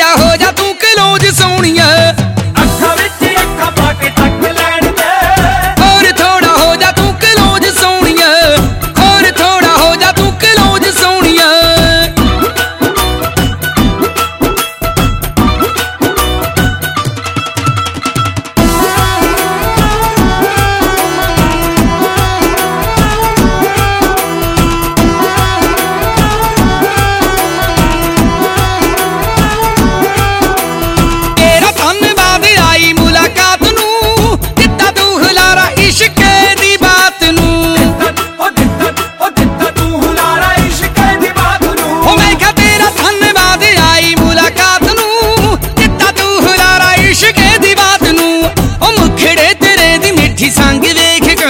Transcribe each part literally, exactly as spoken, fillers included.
ਜਿਹਾ ਹੋ ਜਾ ਤੂੰ ਕਲੋਜ ਸੋਹਣੀਆ ਅੱਖਾਂ ਵਿੱਚ ਅੱਖਾਂ ਪਾ ਕੇ ਤੱਕ ਲੈਣ ਦੇ ਹੋਰ ਥੋੜਾ ਹੋ ਜਾ ਤੂੰ ਕਲੋਜ ਸੋਹਣੀਆ ਹੋਰ ਥੋੜਾ ਹੋ ਜਾ ਤੂੰ ਕਲੋਜ ਸੋਹਣੀਆ संग देख के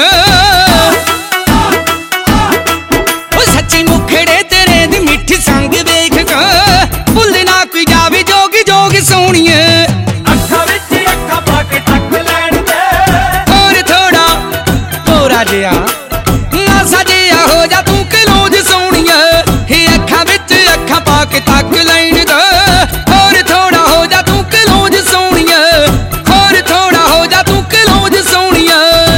सच्ची मुखड़े तेरे दी मिठी संग देख के भुल ना कोई जावे जोगी जोगी सोहणीए ਅੱਖਾਂ ਵਿੱਚ ਅੱਖਾਂ ਪਾ ਕੇ ਤੱਕ ਲੈਣ ਦੇ और थोड़ा थोड़ा जिहा नासा जिहा हो जा तू कलोज सोहणीए हे अखां विच अखां पा के तक लैण दे और थोड़ा हो जा तू कलोज सोहणीए और थोड़ा हो जा तू कलोज सोहणीए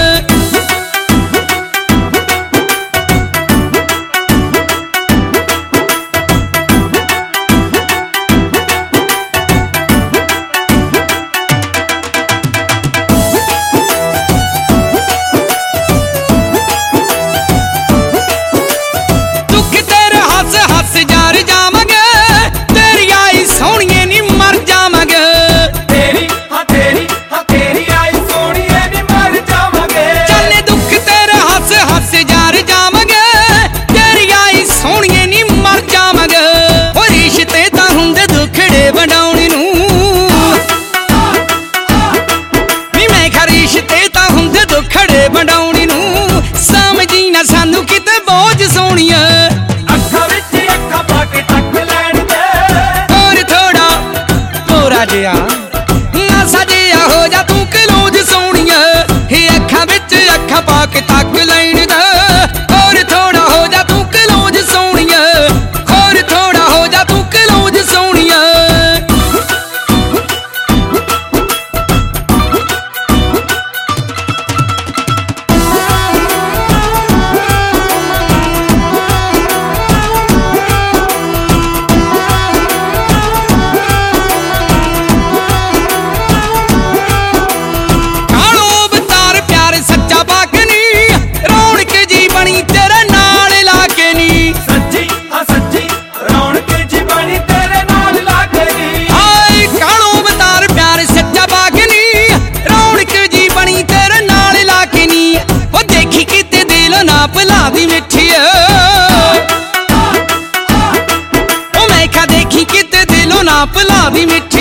ਬਣਾਉਣੀ ਨੂੰ ਸਮਝੀ ਨਾ ਸਾਨੂੰ ਕਿਤੇ ਬੋਝ ਸੋਹਣੀਆ ਅੱਖਾਂ ਵਿੱਚ ਅੱਖਾਂ ਪਾ ਕੇ ਤੱਕ ਲੈਣ ਦੇ ਹੋਰ ਥੋੜਾ ਥੋੜਾ ਜਿਹਾ ਨਾਸਾ ਜਿਹਾ ਹੋ ਜਾ ਤੂੰ ਕਲੋਜ ਸੋਹਣੀਆ ਇਹ ਅੱਖਾਂ ਵਿੱਚ ਅੱਖਾਂ ਪਾ ਕੇ ਤੱਕ ਲੈਣ ਦਾ ਹੋਰ ਥੋੜਾ ਹੋ ਜਾ ਤੂੰ ਕਲੋਜ ਸੋਹਣੀਆ ਹੋਰ ਥੋੜਾ ਹੋ ਜਾ ਤੂੰ ਕਲੋਜ ਸੋਹਣੀਆ ਭਲਾ ਦੀ ਮਿੱਠੀਆ ਉਹ ਮੈਂ ਕਾ ਦੇਖੀ ਕਿਤੇ ਦਿਲੋਂ ਨਾ ਭਲਾ ਦੀ ਮਿੱਠੀ